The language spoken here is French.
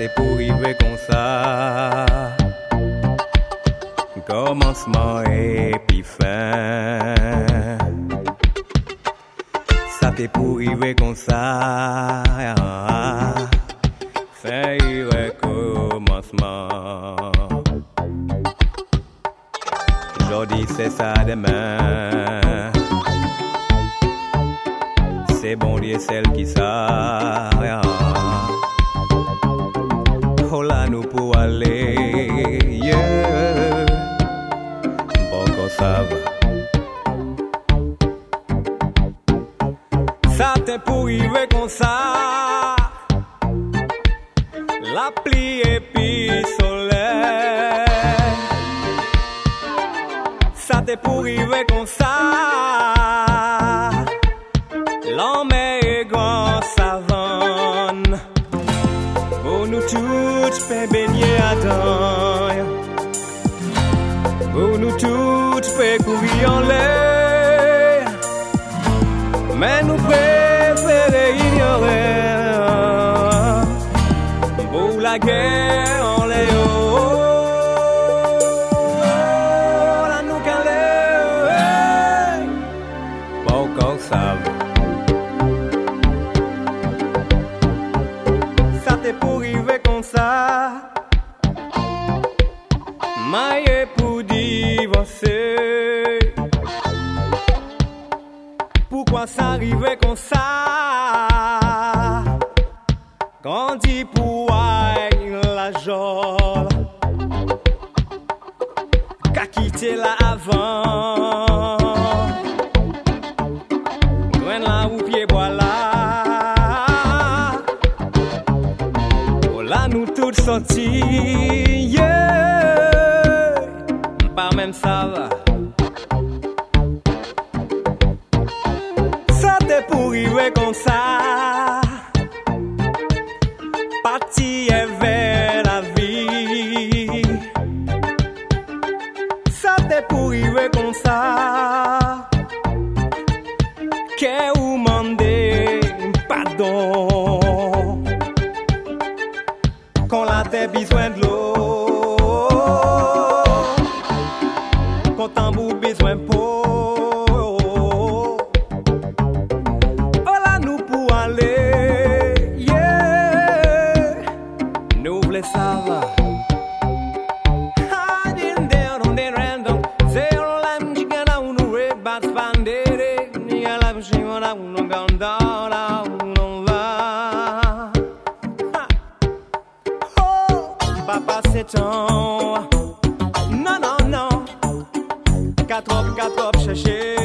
t'est pour arriver comme ça. Commencement et puis fin. Ça t'est pour arriver comme ça. Fin et commencement. Aujourd'hui c'est ça demain. C'est bon Dieu celle qui ça. Oh là nous pour aller. Yeah. Bon qu'on ça va. Ça t'est pour arriver comme ça. La pluie et puis soleil. Ça t'est pour arriver comme ça. L'homme est grand savane. Pour nous toutes peut baigner à temps. Pour nous toutes peut courir en l'air. Mais nous préférons ignorer. Pour la guerre en l'air. La nous calait. Bon qu'on savent. Ça t'est pour arriver comme ça. Maille pour divorcer. Pourquoi ça arrivait comme ça? Quand dit pour la joie, qu'a quitté là avant. Gren là ou pied voilà. Oh là nous toutes sortis. Yeah. Pas même ça va. Ça t'est pour arriver comme ça. Parti est vers la vie. Ça t'est pour arriver comme ça. Qu'est ou mandé pardon. Quand la tête besoin de l'eau. Quand tambour besoin de peau. Ça va. Hiding there on the random. Zero lam chigana unu rebats bandere. Niga lam chigana unu gandara unu va. Oh, papa c'est ton. Non, non, non. Quatre hop, chercher.